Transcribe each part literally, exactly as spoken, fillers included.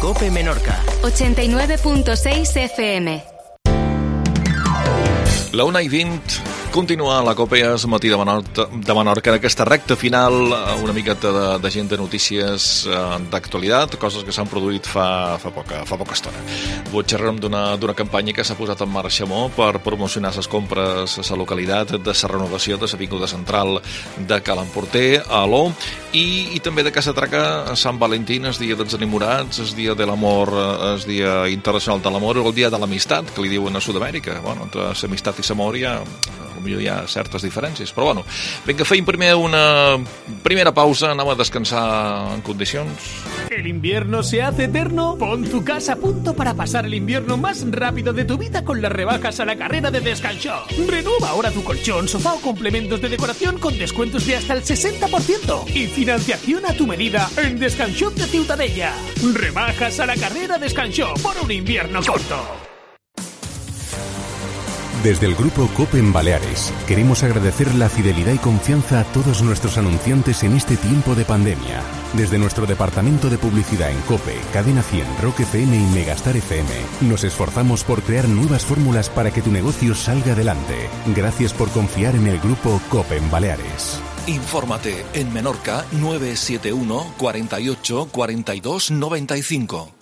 Cope Menorca. ochenta y nueve punto seis F M. La una i vint, continua la Cope es matí de Menorca, de Menorca en aquesta recta final, una miqueta de, de gent de notícies eh, d'actualitat, coses que s'han produït fa, fa, poca, fa poca estona. Avui xerrem d'una d'una campanya que s'ha posat en marxa molt per promocionar les compres a la localitat de la renovació de l'Avinguda Central de Cal Emporter, a Aló, i, i també de Casa Traca, Sant Valentín, el dia dels enamorats, el dia de l'amor, el dia internacional de l'amor, o el dia de l'amistat, que li diuen a Sud-amèrica. Bueno, entre l'amistat i l'amor hi ha, potser hi ha certes diferències, però bueno, vinga, feim primer una primera pausa, anem a descansar en condicions. ¿El invierno se hace eterno? Pon tu casa a punto para pasar el invierno más rápido de tu vida con las rebajas a la carrera de Descanshop. Renueva ahora tu colchón, sofá o complementos de decoración con descuentos de hasta el sesenta por ciento y financiación a tu medida en Descanshop de Ciutadella. Rebajas a la carrera Descanshop por un invierno corto. Desde el Grupo COPE en Baleares, queremos agradecer la fidelidad y confianza a todos nuestros anunciantes en este tiempo de pandemia. Desde nuestro departamento de publicidad en COPE, Cadena cien, Rock F M y Megastar F M, nos esforzamos por crear nuevas fórmulas para que tu negocio salga adelante. Gracias por confiar en el Grupo COPE en Baleares. Infórmate en Menorca nueve siete uno, cuarenta y ocho, cuarenta y dos, noventa y cinco.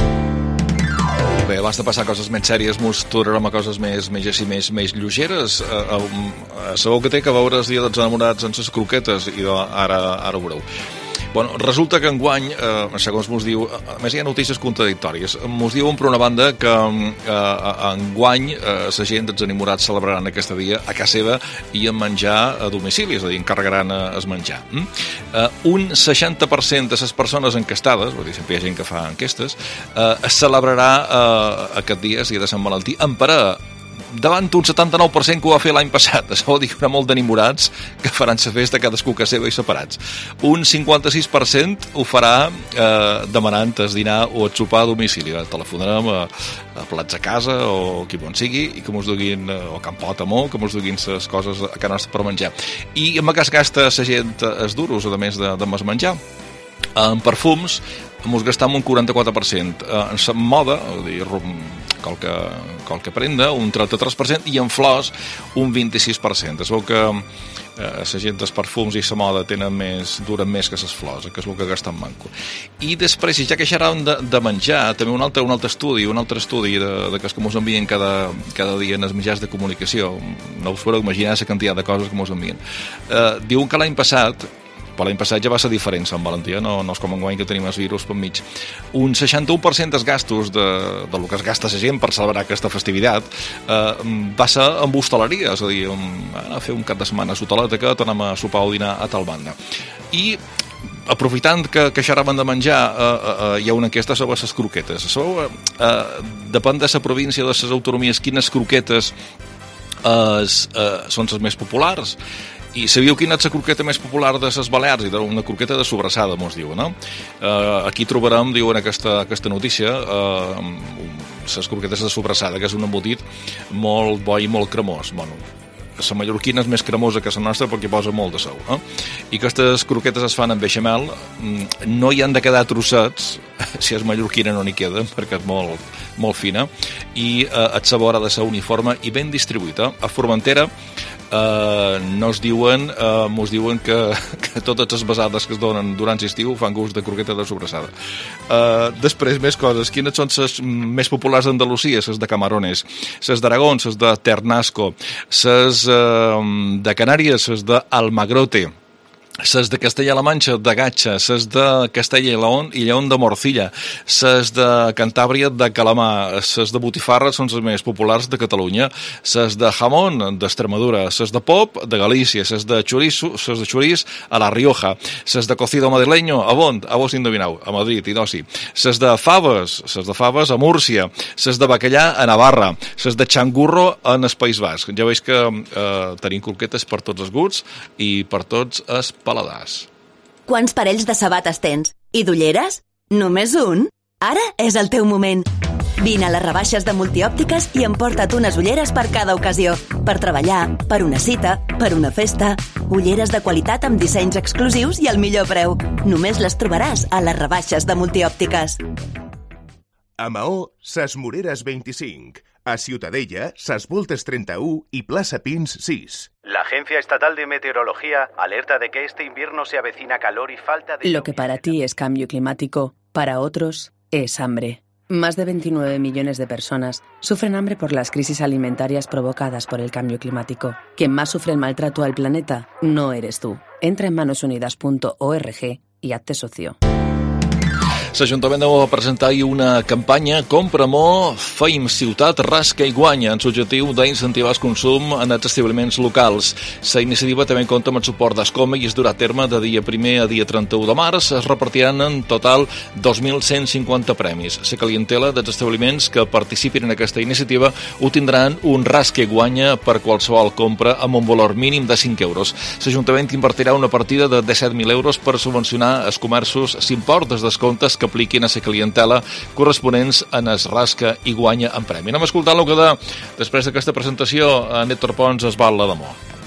Bé, abans de passar a coses més sèries, mos tornarem a coses més, més, així, més, més lleugeres. Uh, uh, sabeu que té que veure el dia dels enamorats en les croquetes, i ara, ara ho veureu. Bueno, resulta que enguany, eh, segons mos diu, a més hi ha notícies contradictòries, mos diuen per una banda que eh, enguany eh, la gent dels enamorats celebraran aquest dia a casa seva i en menjar a domicili, és a dir, encarregaran el menjar. Mm? Eh, un seixanta per cent de les persones enquestades, vull dir, sempre hi ha gent que fa enquestes, eh, es celebrarà eh, aquest dia, el dia de Sant Valentí, en parella, davant un setanta-nou per cent que ho va fer l'any passat. Això vol dir que hi haurà molt d'enamorats que faran la festa cadascú a casa seva i separats. Un cinquanta-sis per cent ho farà eh, demanant el dinar o el sopar a domicili. Telefonarem a, a plats a casa o qui bon sigui i que mos duguin, o a Campot molt, que mos duguin les coses a casa nostra per menjar. I en cas gasta la gent els duros, a més de, de menjar. En perfums mos gastam un quaranta-quatre per cent, en la moda, és a dir, qualque, qualque prenda, un trenta-tres per cent, i en flors un vint-i-sis per cent. Es veu que eh, la gent dels perfums i la moda tenen més, duren més que les flors, que és el que gasten manco. I després, ja que xerràvem de, de menjar, també un altre, un altre estudi, un altre estudi de, de que ens envien cada, cada dia en els mitjans de comunicació, no us podeu imaginar la quantitat de coses que ens envien. Eh, diuen que l'any passat, però l'any passat ja va ser diferent, Sant Valentí, no, no és com enguany que tenim els virus per mig. Un seixanta-u per cent dels gastos de, de lo que es gasta la gent per celebrar aquesta festivitat eh, va ser amb hostaleria, és a dir, a fer un cap de setmana a l'hotelet aquest, anem a sopar o dinar a tal banda. I aprofitant que, que xerraven de menjar, eh, eh, hi ha una enquesta sobre les croquetes. Sabeu, eh, depèn de la província, de les autonomies, quines croquetes eh, eh, són les més populars. I sabíeu quina és la croqueta més popular de les Balears? Una croqueta de sobrassada, mos diu, no? Uh, aquí trobarem, diuen aquesta, aquesta notícia, uh, les croquetes de sobrassada, que és un embotit molt bo i molt cremós. Bueno, la mallorquina és més cremosa que la nostra perquè posa molt de sou. Eh? I aquestes croquetes es fan amb beixamel, no hi han de quedar trossets, si és mallorquina no n'hi queden, perquè és molt, molt fina, i eh, el sabor ha de ser uniforme i ben distribuït. Eh? A Formentera Uh, no es diuen, uh, mos diuen que, que totes les besades que es donen durant l'estiu fan gust de croqueta de sobrassada. Uh, després, més coses. Quines són les més populars d'Andalusia? Les de Camarones, les d'Aragó, les de Ternasco, les uh, de Canàries, les d'Almagrote, ses de Castella-La Manxa de Gatxa, ses de Castella i Lleón, i Lleón de Morcilla, ses de Cantàbria de Calamar, ses de Botifarra són les més populars de Catalunya, ses de Jamón d'Extremadura, ses de Pop de Galícia, ses de Chorizo, ses de Choriz a La Rioja, ses de Cocido Madrileño a Bont, a vos indovinau, a Madrid i d'Ossi, ses de Faves, ses de Faves a Múrcia, ses de Bacallà a Navarra, ses de Xangurro en el País Basc. Ja veus que eh, tenim croquetes per tots els gusts i per tots els paladars. Quants parells de sabates tens? I d'ulleres? Només un? Ara és el teu moment. Vine a les rebaixes de Multiòptiques i emporta't unes ulleres per cada ocasió. Per treballar, per una cita, per una festa. Ulleres de qualitat amb dissenys exclusius i al millor preu. Només les trobaràs a les rebaixes de Multiòptiques. A Maó, Ses Moreres veinticinc. A Ciutadella, Ses Voltes treinta u y Plaza Pins sis. La Agencia Estatal de Meteorología alerta de que este invierno se avecina calor y falta de... Lo que para ti es cambio climático, para otros es hambre. Más de veintinueve millones de personas sufren hambre por las crisis alimentarias provocadas por el cambio climático. Quien más sufre el maltrato al planeta no eres tú. Entra en manos unidas punto org y hazte socio. L'Ajuntament de Maó va presentar ahir una campanya Compra Maó, feim ciutat, rasca i guanya, amb l'objectiu d'incentivar el consum en els establiments locals. La iniciativa també compta amb el suport d'Escoma i es durà a terme de dia primer a dia trenta-u de març. Es repartiran en total dos mil cent cinquanta premis. La clientela dels establiments que participin en aquesta iniciativa obtindran un rasca i guanya per qualsevol compra amb un valor mínim de cinc euros. L'Ajuntament invertirà una partida de disset mil euros per subvencionar els comerços l'import dels descomptes que apliquin a la clientela corresponents en es rasca i guanya en premi. Anem a escoltar el que de, després d'aquesta presentació, a Héctor Pons es val la de Maó.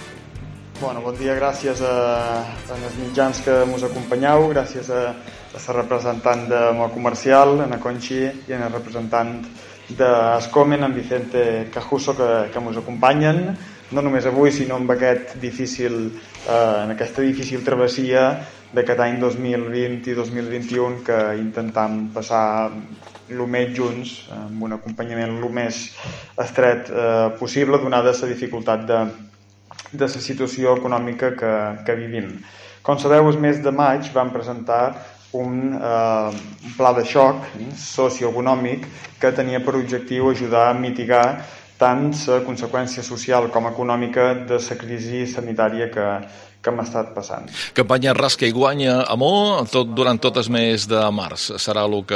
Bueno, bon dia, gràcies a, a els mitjans que ens acompanyeu, gràcies a, a la representant de Maó Comercial, en Conchi, i en el representant d'Escomen, en Vicente Cajuso, que, que ens acompanyen, no només avui, sinó en, aquest difícil, eh, en aquesta difícil travessia d'aquest any dos mil vint i dos mil vint-i-u que intentam passar el més junts, amb un acompanyament el més estret eh, possible, donada la dificultat de, de la situació econòmica que, que vivim. Com sabeu, el mes de maig vam presentar un, eh, un pla de xoc socioeconòmic que tenia per objectiu ajudar a mitigar tant la conseqüència social com econòmica de la crisi sanitària que, que hem estat passant. Campanya Rasca i Guanya a Maó tot, durant tot el mes de març. Serà el que,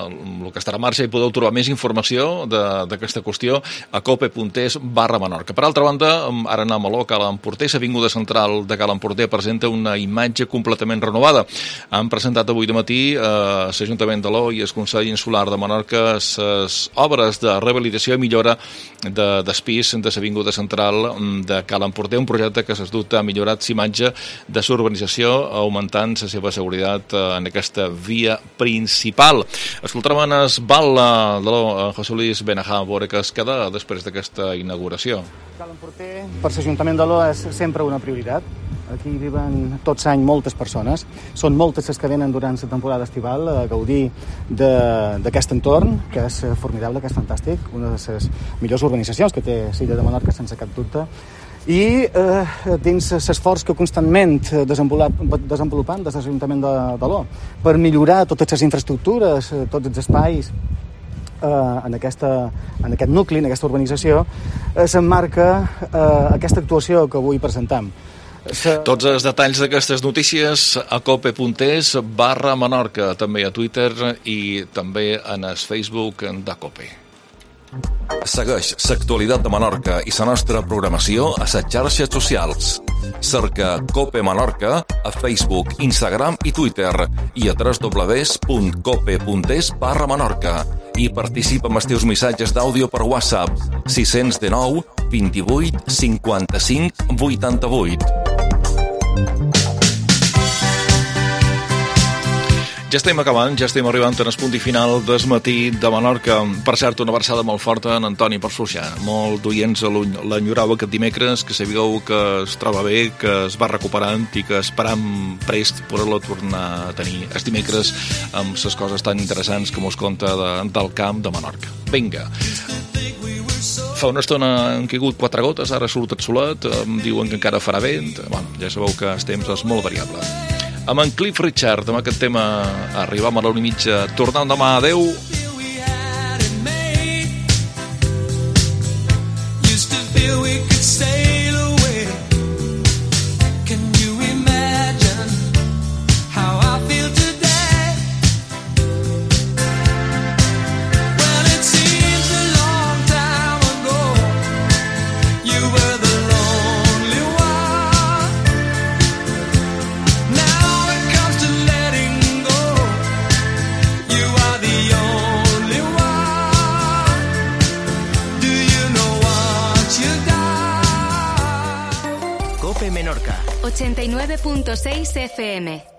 el que estarà a marxa i podeu trobar més informació d'aquesta qüestió a cope.es barra Menorca. Per altra banda, ara anem a l'O, Cal Emporter. L'avinguda central de Cal Emporter presenta una imatge completament renovada. Han presentat avui de matí a eh, l'Ajuntament de l'O i el Consell Insular de Menorca les obres de rehabilitació i millora de, del pis de l'avinguda central de Cal Emporter, un projecte que sens dubte ha millorat l'imatge de l'urbanització, augmentant la seva seguretat en aquesta via principal. Escoltarem en es val de José Luis Benajá, a veure què es queda després d'aquesta inauguració. Cal Emporter, per l'Ajuntament de l'O, és sempre una prioritat. Aquí viuen tots l'any moltes persones. Són moltes les que venen durant la temporada estival a gaudir d'aquest entorn, que és formidable, que és fantàstic, una de les millors urbanitzacions que té l'illa de Menorca, sense cap dubte. I eh, dins l'esforç que constantment desenvolupant des de l'Ajuntament de, de l'O per millorar totes les infraestructures, tots els espais eh, en, aquesta, en aquest nucli, en aquesta urbanització, eh, s'emmarca eh, aquesta actuació que avui presentam. Se... Tots els detalls d'aquestes notícies a cope.es barra Menorca, també a Twitter i també en el Facebook de Cope. Segueix l'actualitat de Menorca i la nostra programació a les xarxes socials. Cerca Cope Menorca a Facebook, Instagram i Twitter i a w w w punt cope.es barra Menorca i participa amb els teus missatges d'àudio per WhatsApp sis cents dinou vint-i-vuit cinquanta-cinc vuitanta-vuit. Ja estem acabant, ja estem arribant en el punt i final del matí de Menorca. Per cert, una abraçada molt forta en Antoni Porfluixà. Molt d'oients l'enyorava aquest dimecres, que sabíeu que es troba bé, que es va recuperant i que esperam prest poder-lo tornar a tenir el dimecres amb les coses tan interessants que mos conta de, del camp de Menorca. Vinga. Fa una estona han caigut quatre gotes, ara surt el solet, em diuen que encara farà vent. Bueno, ja sabeu que el temps és molt variable. Amb en Cliff Richard, amb aquest tema arribam a l'una i mitja, tornant demà, adeu. ochenta y nueve punto seis F M.